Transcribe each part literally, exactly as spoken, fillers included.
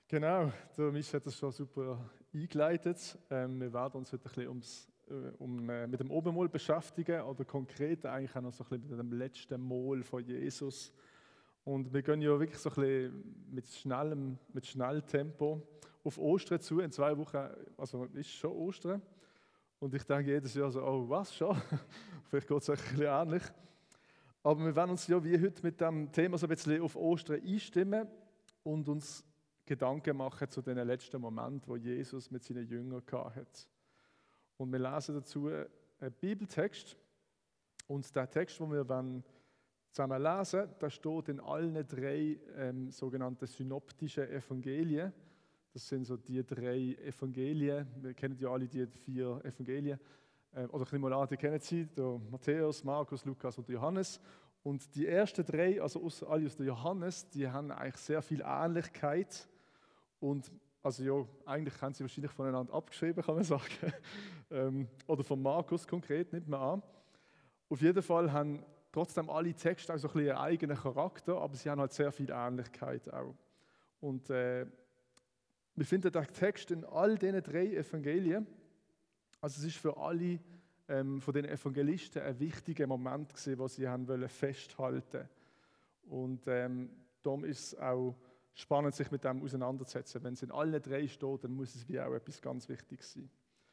Genau, der Misch hat das schon super eingeleitet. Ähm, wir werden uns heute ein bisschen ums, äh, um, äh, mit dem Obermol beschäftigen oder konkret eigentlich auch noch so ein bisschen mit dem letzten Mol von Jesus. Und wir gehen ja wirklich so ein bisschen mit schnellem, mit Schnelltempo auf Ostern zu. In zwei Wochen, also ist schon Ostern. Und ich denke jedes Jahr so, oh was schon? Vielleicht geht es euch ein bisschen ähnlich. Aber wir werden uns ja wie heute mit dem Thema so ein bisschen auf Ostern einstimmen und uns Gedanken machen zu den letzten Momenten, wo Jesus mit seinen Jüngern hatte. Und wir lesen dazu einen Bibeltext. Und der Text, den wir zusammen lesen, der steht in allen drei ähm, sogenannten synoptischen Evangelien. Das sind so die drei Evangelien. Wir kennen ja alle die vier Evangelien. Äh, oder ich nehme mal an, die kennen sie, der Matthäus, Markus, Lukas und Johannes. Und die ersten drei, also aus, alle aus der Johannes, die haben eigentlich sehr viel Ähnlichkeit. Und also ja, eigentlich haben sie wahrscheinlich voneinander abgeschrieben, kann man sagen. ähm, oder von Markus konkret, nimmt man an. Auf jeden Fall haben trotzdem alle Texte auch so ein bisschen einen eigenen Charakter, aber sie haben halt sehr viel Ähnlichkeit auch. Und äh, wir finden den Text in all diesen drei Evangelien. Also es ist für alle ähm, von den Evangelisten ein wichtiger Moment gewesen, was sie haben wollen festhalten. Und ähm, darum ist es auch spannend, sich mit dem auseinanderzusetzen. Wenn es in allen drei steht, dann muss es wie auch etwas ganz Wichtiges sein.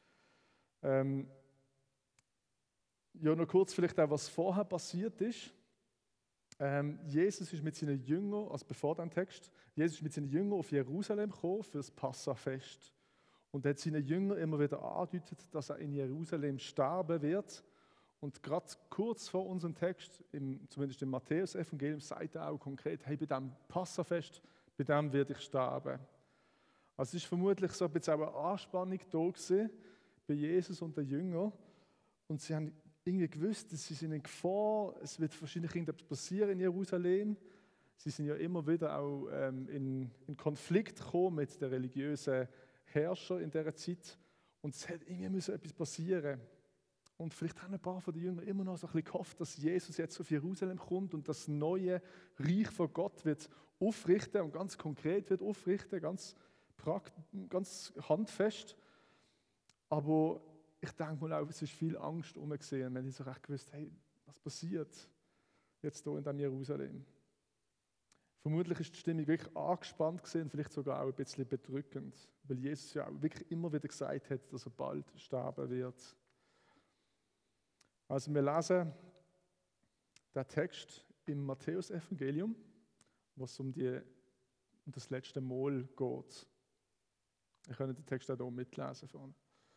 Ähm, ja, noch kurz vielleicht auch, was vorher passiert ist. Ähm, Jesus ist mit seinen Jüngern, also bevor dem Text, Jesus ist mit seinen Jüngern auf Jerusalem gekommen für das Passafest. Und er hat seinen Jüngern immer wieder angedeutet, dass er in Jerusalem sterben wird. Und gerade kurz vor unserem Text, im, zumindest im Matthäus-Evangelium, sagt er auch konkret, hey, bei diesem Passafest, bei dem werde ich sterben. Also es ist vermutlich so ein bisschen auch eine Anspannung da gewesen, bei Jesus und den Jüngern. Und sie haben irgendwie gewusst, dass sie sind in Gefahr, es wird wahrscheinlich irgendetwas passieren in Jerusalem. Sie sind ja immer wieder auch ähm, in, in Konflikt gekommen mit den religiösen Herrschern in dieser Zeit. Und es hätte irgendwie müssen etwas passieren. Und vielleicht haben ein paar von den Jüngern immer noch so ein bisschen gehofft, dass Jesus jetzt auf Jerusalem kommt und das neue Reich von Gott wird aufrichten und ganz konkret wird aufrichten, ganz, prakt, ganz handfest. Aber ich denke mal auch, es ist viel Angst umgesehen, wenn ich so recht gewusst, hey, was passiert jetzt hier in diesem Jerusalem? Vermutlich ist die Stimmung wirklich angespannt gewesen, vielleicht sogar auch ein bisschen bedrückend, weil Jesus ja auch wirklich immer wieder gesagt hat, dass er bald sterben wird. Also wir lesen den Text im Matthäus-Evangelium, wo es um, die, um das letzte Mahl geht. Ich kann den Text auch hier mitlesen vorne.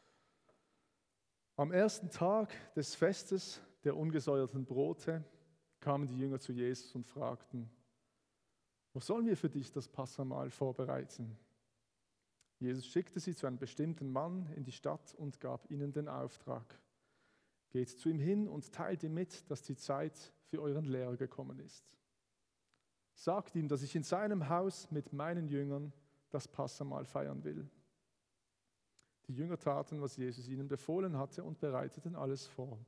Am ersten Tag des Festes der ungesäuerten Brote kamen die Jünger zu Jesus und fragten, wo sollen wir für dich das Passamahl vorbereiten? Jesus schickte sie zu einem bestimmten Mann in die Stadt und gab ihnen den Auftrag. Geht zu ihm hin und teilt ihm mit, dass die Zeit für euren Lehrer gekommen ist. Sagt ihm, dass ich in seinem Haus mit meinen Jüngern das Passamahl feiern will. Die Jünger taten, was Jesus ihnen befohlen hatte und bereiteten alles vor.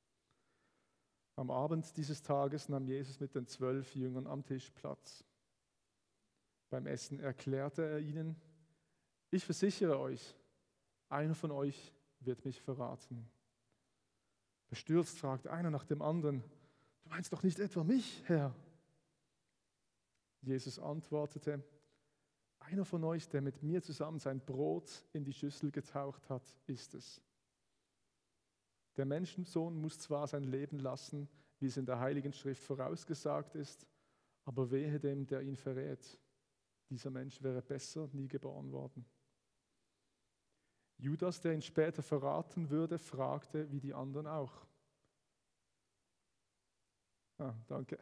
Am Abend dieses Tages nahm Jesus mit den zwölf Jüngern am Tisch Platz. Beim Essen erklärte er ihnen, ich versichere euch, einer von euch wird mich verraten. Bestürzt fragt einer nach dem anderen, du meinst doch nicht etwa mich, Herr? Jesus antwortete, einer von euch, der mit mir zusammen sein Brot in die Schüssel getaucht hat, ist es. Der Menschensohn muss zwar sein Leben lassen, wie es in der Heiligen Schrift vorausgesagt ist, aber wehe dem, der ihn verrät. Dieser Mensch wäre besser nie geboren worden. Judas, der ihn später verraten würde, fragte, wie die anderen auch. Ah, danke.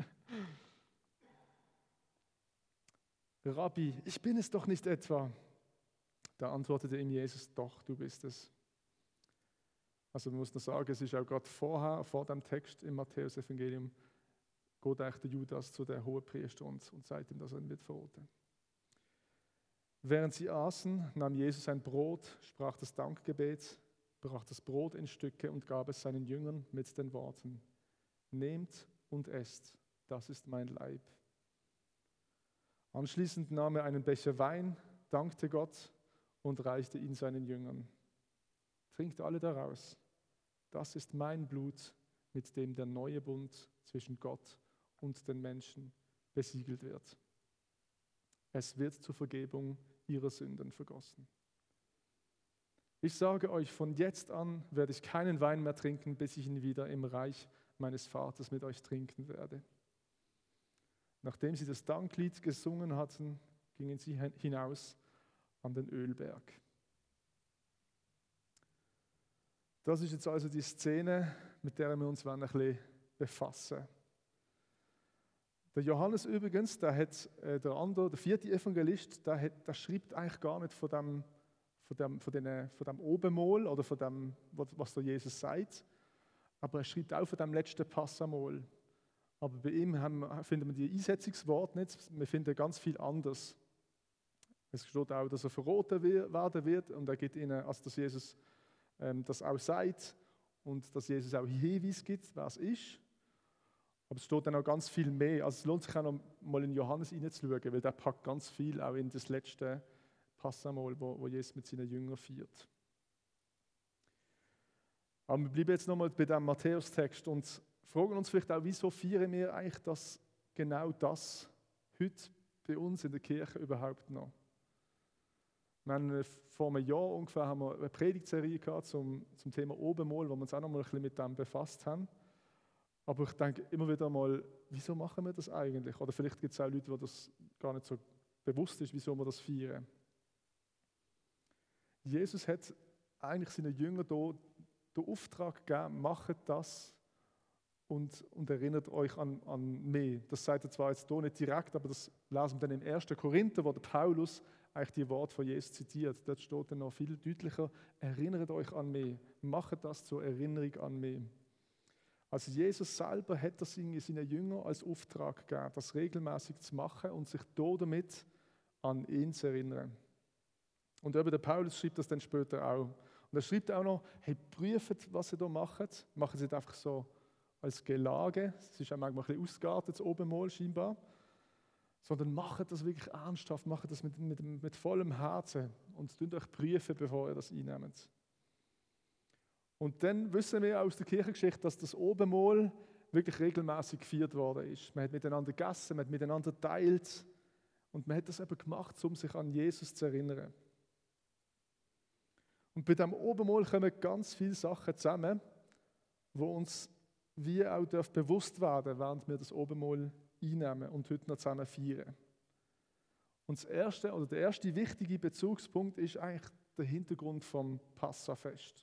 Rabbi, ich bin es doch nicht etwa. Da antwortete ihm Jesus, doch, du bist es. Also man muss noch sagen, es ist auch gerade vorher, vor dem Text im Matthäus-Evangelium, geht eigentlich der Judas zu der Hohepriester und, und sagt ihm, dass er ihn wird verraten. Während sie aßen, nahm Jesus ein Brot, sprach das Dankgebet, brach das Brot in Stücke und gab es seinen Jüngern mit den Worten, nehmt und esst, das ist mein Leib. Anschließend nahm er einen Becher Wein, dankte Gott und reichte ihn seinen Jüngern. Trinkt alle daraus. Das ist mein Blut, mit dem der neue Bund zwischen Gott und den Menschen besiegelt wird. Es wird zur Vergebung ihrer Sünden vergossen. Ich sage euch, von jetzt an werde ich keinen Wein mehr trinken, bis ich ihn wieder im Reich meines Vaters mit euch trinken werde. Nachdem sie das Danklied gesungen hatten, gingen sie hinaus an den Ölberg. Das ist jetzt also die Szene, mit der wir uns ein bisschen befassen wollen. Der Johannes übrigens, der, hat, äh, der andere, der vierte Evangelist, der, hat, der schreibt eigentlich gar nicht von dem, von dem, von den, von dem Obenmahl oder von dem, was der Jesus sagt, aber er schreibt auch von dem letzten Passamal. Aber bei ihm haben, finden wir die Einsetzungsworte nicht, wir finden ganz viel anders. Es steht auch, dass er verraten werden wird und er gibt ihnen, also dass Jesus ähm, das auch sagt und dass Jesus auch Hinweis gibt, wer es ist. Aber es steht dann auch ganz viel mehr. Also es lohnt sich auch noch mal in Johannes hineinzuschauen, weil der packt ganz viel auch in das letzte Passamal, wo, wo Jesus mit seinen Jüngern feiert. Aber wir bleiben jetzt nochmal bei diesem Matthäus-Text und fragen uns vielleicht auch, wieso feiern wir eigentlich das, genau das heute bei uns in der Kirche überhaupt noch? Wir haben vor einem Jahr ungefähr haben wir eine Predigtserie gehabt zum, zum Thema Obenmahl, wo wir uns auch noch mal ein bisschen mit dem befasst haben. Aber ich denke immer wieder mal, wieso machen wir das eigentlich? Oder vielleicht gibt es auch Leute, wo das gar nicht so bewusst ist, wieso wir das feiern. Jesus hat eigentlich seinen Jüngern hier den Auftrag gegeben, macht das und, und erinnert euch an, an mich. Das sagt er zwar jetzt hier nicht direkt, aber das lesen wir dann im ersten Korinther, wo der Paulus eigentlich die Worte von Jesus zitiert. Dort steht dann noch viel deutlicher, erinnert euch an mich, macht das zur Erinnerung an mich. Also Jesus selber hat das seinen Jüngern als Auftrag gegeben, das regelmäßig zu machen und sich damit an ihn zu erinnern. Und eben der Paulus schreibt das dann später auch. Und er schreibt auch noch, hey, prüft, was ihr da macht. Machen Sie es einfach so als Gelage. Es ist auch manchmal ein bisschen ausgeartet, das Obenmahl scheinbar. Sondern macht das wirklich ernsthaft, macht das mit, mit, mit vollem Herzen und tut euch prüfen, bevor ihr das einnehmt. Und dann wissen wir aus der Kirchengeschichte, dass das Obenmahl wirklich regelmäßig gefeiert worden ist. Man hat miteinander gegessen, man hat miteinander geteilt und man hat das eben gemacht, um sich an Jesus zu erinnern. Und bei diesem Obenmahl kommen ganz viele Sachen zusammen, die uns wie auch bewusst werden, während wir das Obenmahl einnehmen und heute noch zusammen feiern. Und das erste, oder der erste wichtige Bezugspunkt ist eigentlich der Hintergrund vom Passafest.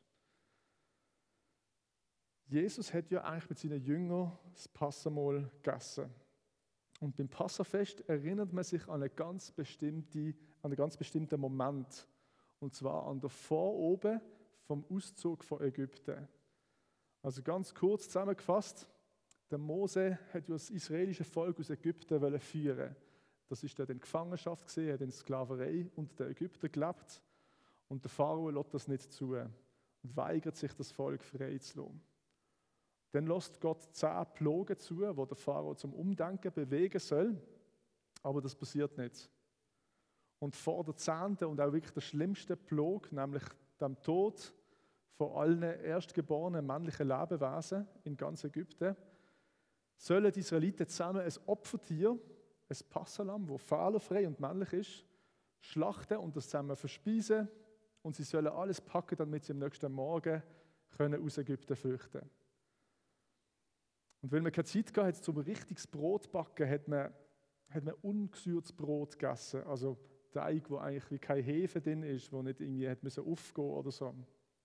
Jesus hat ja eigentlich mit seinen Jüngern das Passamal gegessen. Und beim Passafest erinnert man sich an einen ganz bestimmten, an einen ganz bestimmten Moment. Und zwar an der Voroben vom Auszug von Ägypten. Also ganz kurz zusammengefasst, der Mose hat ja das israelische Volk aus Ägypten führen. Das ist dort in Gefangenschaft gesehen, hat in Sklaverei unter den Ägyptern gelebt. Und der Pharao lässt das nicht zu und weigert sich, das Volk freizulassen. Dann lässt Gott zehn Plagen zu, wo der Pharao zum Umdenken bewegen soll, aber das passiert nicht. Und vor der zehnten und auch wirklich der schlimmsten Plage, nämlich dem Tod von allen erstgeborenen männlichen Lebewesen in ganz Ägypten, sollen die Israeliten zusammen ein Opfertier, ein Passalam, das fehlerfrei und männlich ist, schlachten und das zusammen verspeisen. Und sie sollen alles packen, damit sie am nächsten Morgen können aus Ägypten flüchten können. Und weil man keine Zeit hatte, zum richtiges Brot backen, hat man, hat man ungesüßtes Brot gegessen. Also Teig, wo eigentlich wie keine Hefe drin ist, wo nicht irgendwie hat müssen aufgehen oder so.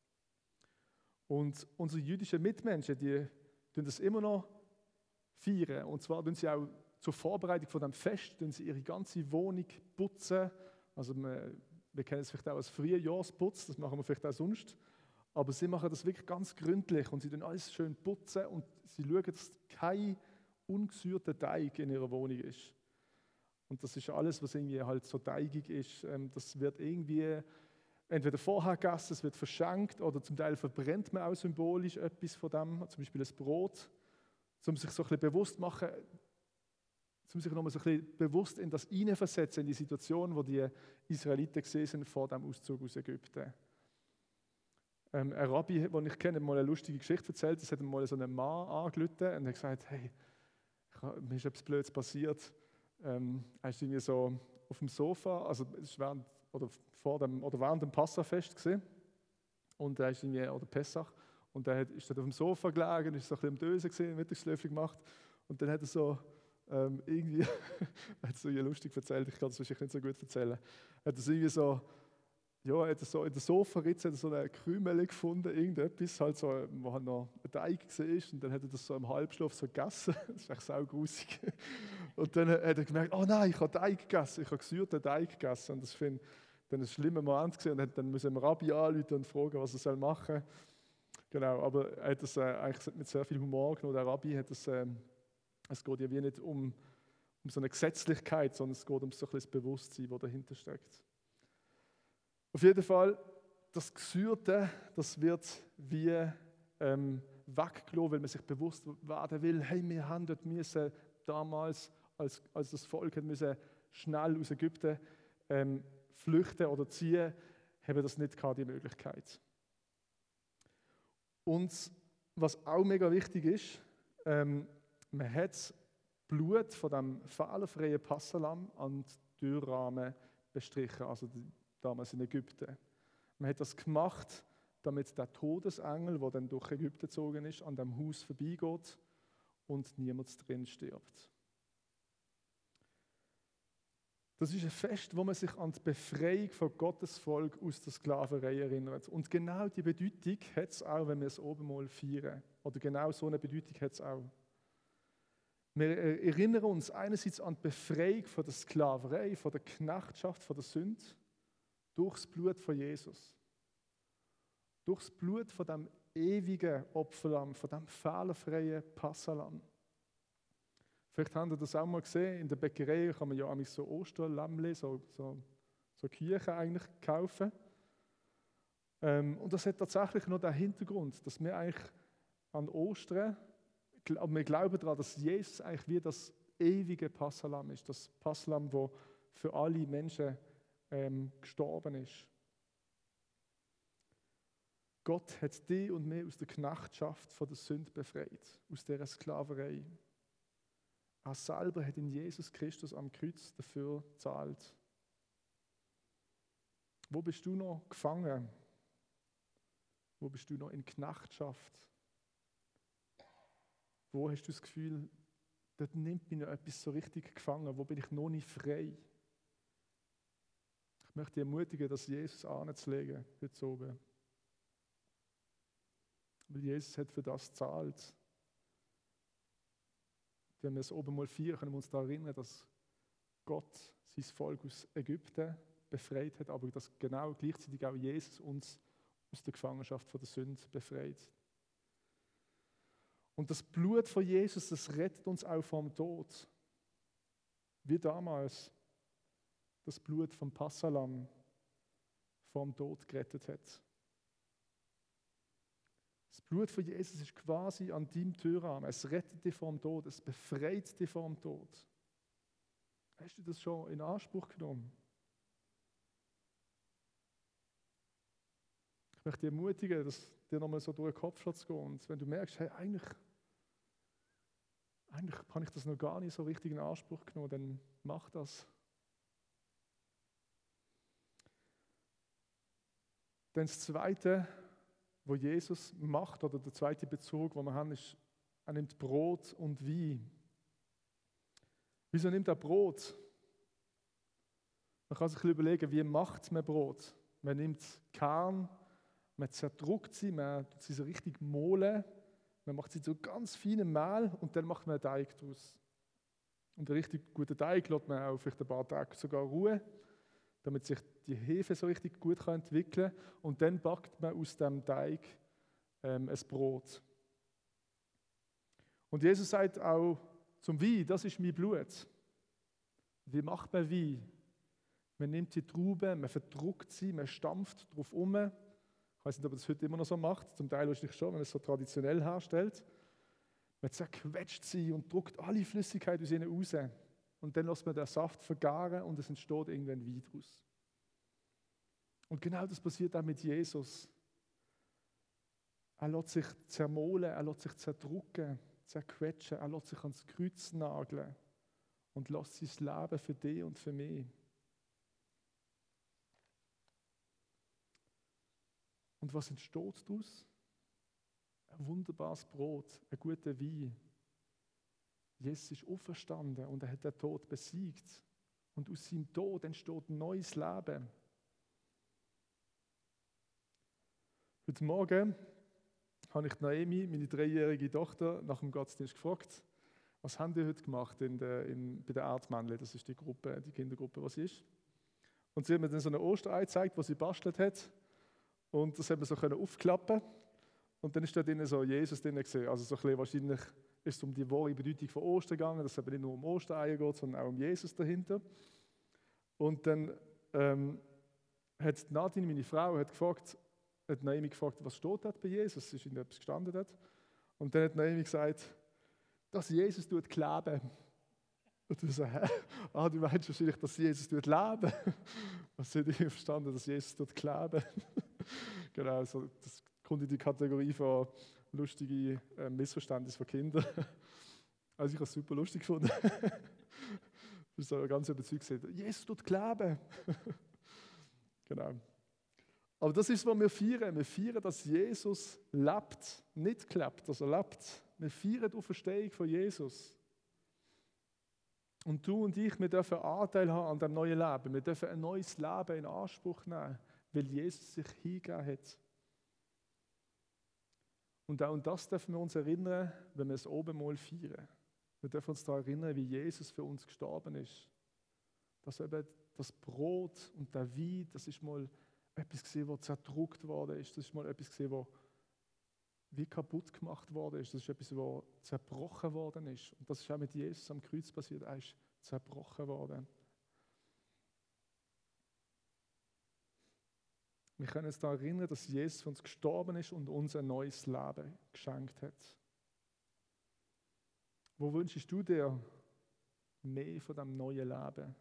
Und unsere jüdischen Mitmenschen, die tun das immer noch feiern. Und zwar tun sie auch zur Vorbereitung von dem Fest, tun sie ihre ganze Wohnung putzen. Also wir, wir kennen es vielleicht auch als Frühjahrsputz, das machen wir vielleicht auch sonst. Aber sie machen das wirklich ganz gründlich und sie tun alles schön putzen und sie schauen, dass kein ungesüßter Teig in ihrer Wohnung ist. Und das ist alles, was irgendwie halt so teigig ist. Das wird irgendwie entweder vorher gegessen, es wird verschenkt oder zum Teil verbrennt man auch symbolisch etwas von dem, zum Beispiel ein Brot, um sich so ein bisschen bewusst zu machen, um sich nochmal so ein bisschen bewusst in das hineinversetzen, in die Situation, wo die Israeliten gesehen sind vor dem Auszug aus Ägypten. Ähm, ein Rabbi, den ich kenne, hat mal eine lustige Geschichte erzählt. Es hat mal so einen Mann angerufen und hat gesagt, hey, ich hab, mir ist etwas Blödes passiert. Ähm, er ist irgendwie so auf dem Sofa, also es ist während, oder, vor dem, oder während dem Passafest gewesen. Und er ist irgendwie, oder Pessach, und er hat, ist dort auf dem Sofa gelegen, ist so ein bisschen am Dösen gesehen, Mittagsschläfchen gemacht. Und dann hat er so ähm, irgendwie, er hat es so lustig erzählt, ich kann das wahrscheinlich nicht so gut erzählen, hat es irgendwie so, ja, hat er so in der Sofaritze hat er so eine Krümel gefunden, irgendetwas, halt so, wo halt noch ein Teig war, und dann hat er das so im Halbschlaf so gegessen, das ist echt saugrusig. Und dann hat er gemerkt, oh nein, ich habe Teig gegessen, ich habe gesäuerten Teig gegessen, und das finde dann ein schlimmer Moment gewesen, und hat dann müssen wir Rabbi anrufen und fragen, was er machen soll. Genau, aber er hat das äh, eigentlich mit sehr viel Humor genommen. Der Rabbi hat das, äh, es geht ja wie nicht um, um so eine Gesetzlichkeit, sondern es geht um so ein bisschen das Bewusstsein, das dahinter steckt. Auf jeden Fall, das Gesäuerte, das wird wie ähm, weggelassen, weil man sich bewusst werden will, hey, wir haben dort müssen damals, als, als das Volk hat müssen schnell aus Ägypten ähm, flüchten oder ziehen, haben das nicht gehabt, die Möglichkeit. Und was auch mega wichtig ist, ähm, man hat das Blut von dem fehlerfreien Passahlamm an die Türrahmen bestrichen, also die, damals in Ägypten. Man hat das gemacht, damit der Todesengel, der dann durch Ägypten gezogen ist, an dem Haus vorbeigeht und niemand drin stirbt. Das ist ein Fest, wo man sich an die Befreiung von Gottes Volk aus der Sklaverei erinnert. Und genau die Bedeutung hat es auch, wenn wir es oben mal feiern. Oder genau so eine Bedeutung hat es auch. Wir erinnern uns einerseits an die Befreiung von der Sklaverei, von der Knechtschaft, von der Sünde, durchs Blut von Jesus. Durchs Blut von dem ewigen Opferlamm, von dem fehlerfreien Passahlamm. Vielleicht habt ihr das auch mal gesehen, in der Bäckerei kann man ja auch so Osterlämmchen, so, so, so Küchen eigentlich kaufen. Ähm, und das hat tatsächlich noch den Hintergrund, dass wir eigentlich an Ostern, wir glauben daran, dass Jesus eigentlich wie das ewige Passahlamm ist, das Passahlamm, das für alle Menschen ähm, gestorben ist. Gott hat dich und mich aus der Knechtschaft von der Sünde befreit, aus dieser Sklaverei. Er selber hat in Jesus Christus am Kreuz dafür gezahlt. Wo bist du noch gefangen? Wo bist du noch in Knechtschaft? Wo hast du das Gefühl, dort nimmt mich noch etwas so richtig gefangen? Wo bin ich noch nicht frei? Ich möchte dich ermutigen, das Jesus anzulegen, heute oben. Weil Jesus hat für das gezahlt. Wenn wir es oben mal feiern, können wir uns daran erinnern, dass Gott sein Volk aus Ägypten befreit hat, aber dass genau gleichzeitig auch Jesus uns aus der Gefangenschaft von der Sünde befreit. Und das Blut von Jesus, das rettet uns auch vom Tod. Wie damals das Blut vom Passahlamm vom Tod gerettet hat. Das Blut von Jesus ist quasi an deinem Türrahmen. Es rettet dich vom Tod, es befreit dich vom Tod. Hast du das schon in Anspruch genommen? Ich möchte dich ermutigen, dass dir nochmal so durch den Kopf zu gehen. Und wenn du merkst, hey, eigentlich, eigentlich habe ich das noch gar nicht so richtig in Anspruch genommen, dann mach das. Dann das Zweite, wo Jesus macht, oder der zweite Bezug, den wir haben, ist, er nimmt Brot und Wein. Wieso nimmt er Brot? Man kann sich überlegen, wie macht man Brot? Man nimmt Kern, man zerdrückt sie, man tut sie so richtig mohlen, man macht sie so ganz feinem Mehl und dann macht man einen Teig daraus. Und einen richtig guten Teig lässt man auch vielleicht ein paar Tage sogar ruhen, damit sich die Hefe so richtig gut entwickeln kann. Und dann backt man aus dem Teig ähm, ein Brot. Und Jesus sagt auch zum Wein, das ist mein Blut. Wie macht man Wein? Man nimmt die Traube, man verdruckt sie, man stampft drauf um. Ich weiß nicht, ob man das heute immer noch so macht. Zum Teil wahrscheinlich schon, wenn man es so traditionell herstellt. Man zerquetscht sie und druckt alle Flüssigkeit aus ihnen raus. und dann lässt man den Saft vergaren und es entsteht irgendwann Wein daraus. Und genau das passiert auch mit Jesus. Er lässt sich zermolen, er lässt sich zerdrücken, zerquetschen, er lässt sich ans Kreuz nageln und lässt sein Leben für dich und für mich. Und was entsteht daraus? Ein wunderbares Brot, ein guter Wein. Jesus ist auferstanden und er hat den Tod besiegt. Und aus seinem Tod entsteht ein neues Leben. Heute Morgen habe ich Naomi, meine dreijährige Tochter, nach dem Gottesdienst gefragt, was haben die heute gemacht in der, in, bei der Erdmännle? Das ist die Gruppe, die Kindergruppe, was sie ist. Und sie hat mir dann so eine Osterei gezeigt, die sie bastelt hat. Und das hat man so können aufklappen. Und dann ist da drinnen so Jesus drin gesehen. Also so ein bisschen wahrscheinlich ist es um die wahre Bedeutung von Ostern gegangen, dass es eben nicht nur um Ostereier geht, sondern auch um Jesus dahinter. Und dann ähm, hat Nadine, meine Frau, hat gefragt, hat Naomi gefragt, was steht dort bei Jesus? Ist ihnen etwas gestanden dort? Und dann hat Naomi gesagt, dass Jesus tut kleben. Und ich so, hä? Ah, du meinst wahrscheinlich, dass Jesus tut leben. Was hätte ich verstanden, dass Jesus tut kleben? Genau, so, das kommt in die Kategorie von lustige äh, Missverständnisse von Kindern. Also ich habe es super lustig gefunden. Ich bin so ganz überzeugt, Jesus tut kleben. Genau. Aber das ist, was wir feiern. Wir feiern, dass Jesus lebt, nicht klebt, dass er lebt. Wir feiern die Auferstehung von Jesus. Und du und ich, wir dürfen Anteil haben an dem neuen Leben. Wir dürfen ein neues Leben in Anspruch nehmen, weil Jesus sich hingegeben hat. Und auch an das dürfen wir uns erinnern, wenn wir das Abendmahl feiern. Wir dürfen uns daran erinnern, wie Jesus für uns gestorben ist. Dass eben das Brot und der Wein, das ist mal etwas gesehen, was zerdrückt worden ist. Das ist mal etwas gesehen, was wie kaputt gemacht worden ist. Das ist etwas, was zerbrochen worden ist. Und das ist auch mit Jesus am Kreuz passiert. Er ist zerbrochen worden. Wir können uns daran erinnern, dass Jesus für uns gestorben ist und uns ein neues Leben geschenkt hat. Wo wünschst du dir mehr von diesem neuen Leben?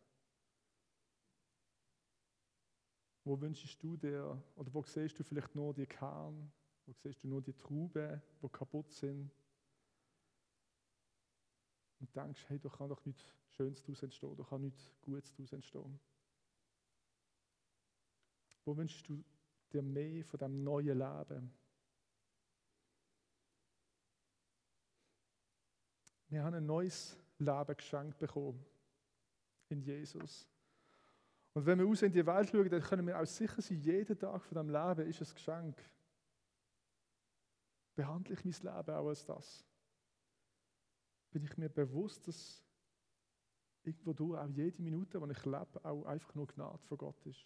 Wo wünschst du dir, oder wo siehst du vielleicht nur die Kern, wo siehst du nur die Trauben, die kaputt sind? Und denkst, hey, da kann doch nichts Schönes daraus entstehen, da kann nichts Gutes daraus entstehen. Wo wünschst du dir mehr von diesem neuen Leben? Wir haben ein neues Leben geschenkt bekommen in Jesus. Und wenn wir raus in die Welt schauen, dann können wir auch sicher sein, jeden Tag von diesem Leben ist ein Geschenk. Behandle ich mein Leben auch als das? Bin ich mir bewusst, dass irgendwo durch auch jede Minute, die ich lebe, auch einfach nur Gnade von Gott ist?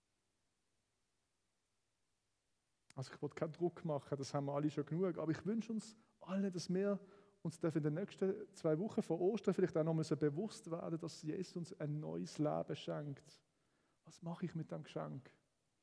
Also ich will keinen Druck machen, das haben wir alle schon genug, aber ich wünsche uns alle, dass wir uns in den nächsten zwei Wochen vor Ostern vielleicht auch noch mal so bewusst werden, dass Jesus uns ein neues Leben schenkt. Was mache ich mit dem Geschenk?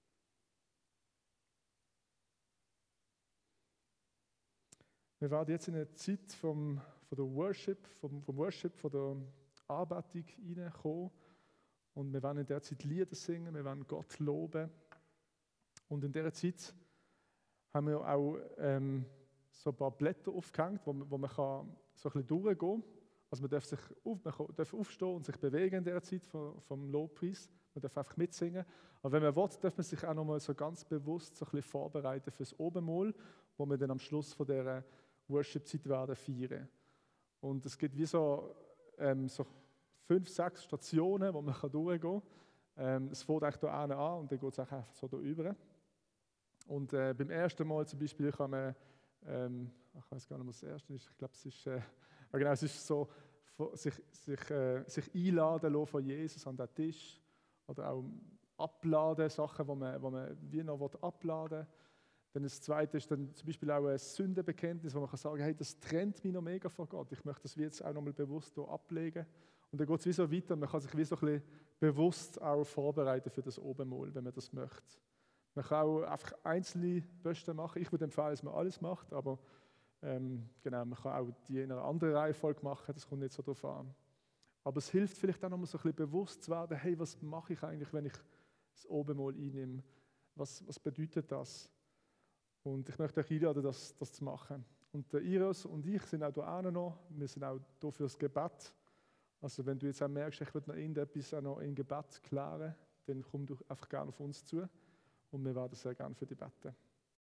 Wir werden jetzt in eine Zeit vom, von der Worship, vom, vom Worship, von der Anbetung reinkommen und wir werden in der Zeit Lieder singen, wir werden Gott loben und in dieser Zeit haben wir auch ähm, so ein paar Blätter aufgehängt, wo man, wo man kann so ein bisschen durchgehen kann. Also man darf, sich auf, man darf aufstehen und sich bewegen in dieser Zeit vom, vom Lobpreis. Man darf einfach mitsingen. Aber wenn man will, darf man sich auch noch mal so ganz bewusst so ein bisschen vorbereiten für das Abendmahl, wo wir dann am Schluss von dieser Worship-Zeit werden feiern. Und es gibt wie so, ähm, so fünf, sechs Stationen, wo man durchgehen kann. Ähm, es fängt eigentlich hier an und dann geht es auch einfach so hier rüber. Und äh, beim ersten Mal zum Beispiel kann man, ähm, ich weiß gar nicht, was das erste ist, ich glaube, es ist, äh, genau, es ist so, sich, sich, äh, sich einladen lassen von Jesus an den Tisch oder auch abladen, Sachen, die man, wo man wie noch abladen will. Dann das Zweite ist dann zum Beispiel auch ein Sündenbekenntnis, wo man kann sagen, hey, das trennt mich noch mega von Gott, ich möchte das wie jetzt auch noch mal bewusst hier ablegen. Und dann geht es wie so weiter, man kann sich wie so ein bisschen bewusst auch vorbereiten für das Abendmahl, wenn man das möchte. Man kann auch einfach einzelne Bösten machen. Ich würde empfehlen, dass man alles macht, aber ähm, genau, man kann auch die in einer anderen Reihenfolge machen, das kommt nicht so darauf an. Aber es hilft vielleicht auch noch mal so ein bisschen bewusst zu werden, hey, was mache ich eigentlich, wenn ich das Abendmahl einnehme? Was, was bedeutet das? Und ich möchte euch einladen, das, das zu machen. Und der Iros und ich sind auch hier noch, wir sind auch hier für das Gebet. Also wenn du jetzt auch merkst, ich will noch irgendetwas auch noch im Gebet klären, dann komm du einfach gerne auf uns zu und wir werden sehr gerne für dich beten.